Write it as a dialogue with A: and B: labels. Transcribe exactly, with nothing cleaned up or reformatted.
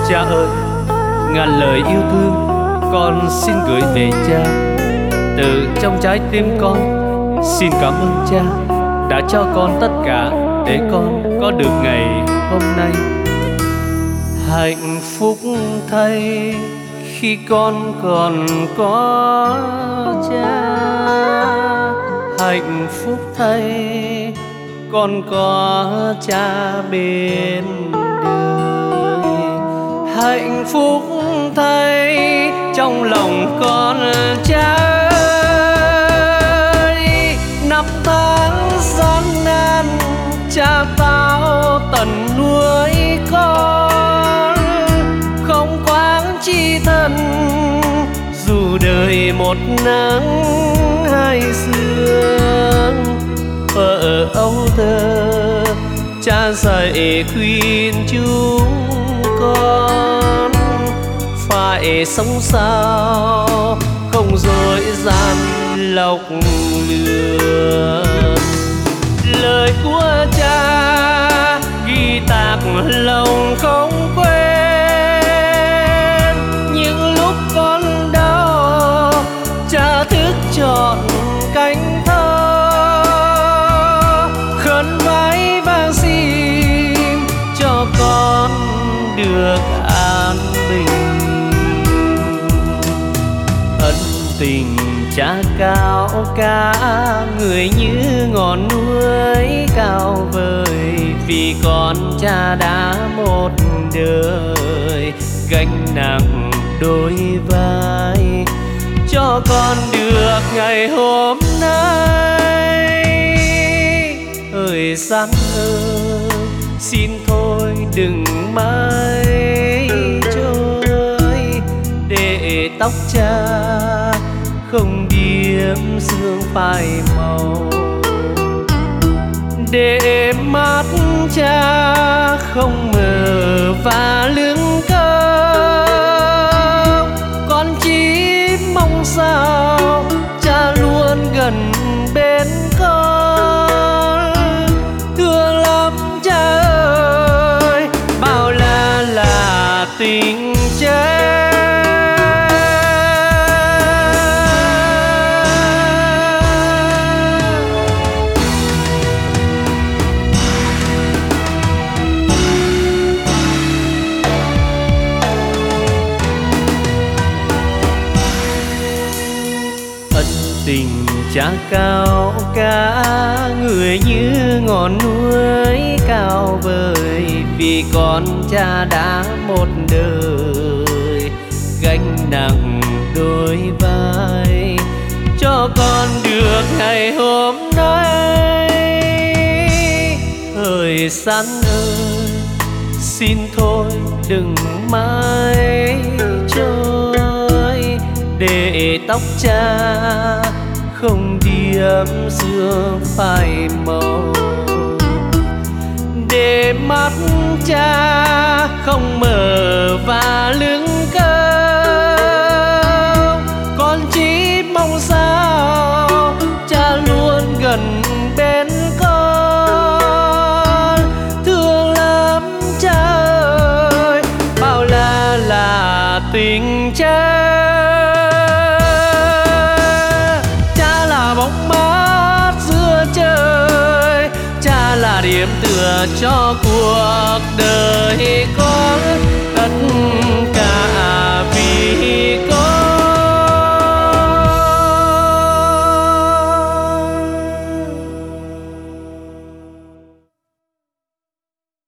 A: Cha ơi, ngàn lời yêu thương con xin gửi về cha. Từ trong trái tim con xin cảm ơn cha đã cho con tất cả để con có được ngày hôm nay. Hạnh phúc thay khi con còn có cha, hạnh phúc thay con có cha bên đời, hạnh phúc thay trong lòng con cha ơi. Năm tháng gian nan cha bao tận nuôi con, không quán chi thân dù đời một nắng hai sương. Vợ âu thơ cha dạy khuyên chúng con phải sống sao không dối gian lọc lừa. Lời của cha ghi tạc lòng không quên, những lúc con đau cha thức trọn cánh thơ, khấn vái vang xin cho con được an bình. Ân tình cha cao cả người như ngọn núi cao vời, vì con cha đã một đời gánh nặng đôi vai cho con được ngày hôm nay. Ơi san ơi xin thôi đừng mãi trôi, để tóc cha không điếm sương phai màu, để mắt cha không mờ và lưng cong. Con chỉ mong sao cha luôn gần bên con, thương lắm cha ơi bao la là tình cha. Tình cha cao cả người như ngọn núi cao vời, vì con cha đã một đời gánh nặng đôi vai cho con được ngày hôm nay. Hỡi san ơi xin thôi đừng mãi trôi, để tóc cha không điếm sương phai màu, để mắt cha không mờ và lưng cong. Con chỉ mong sao cha luôn gần bên con, thương lắm cha ơi bao la là tình cha. Là điểm tựa cho cuộc đời con, tất cả vì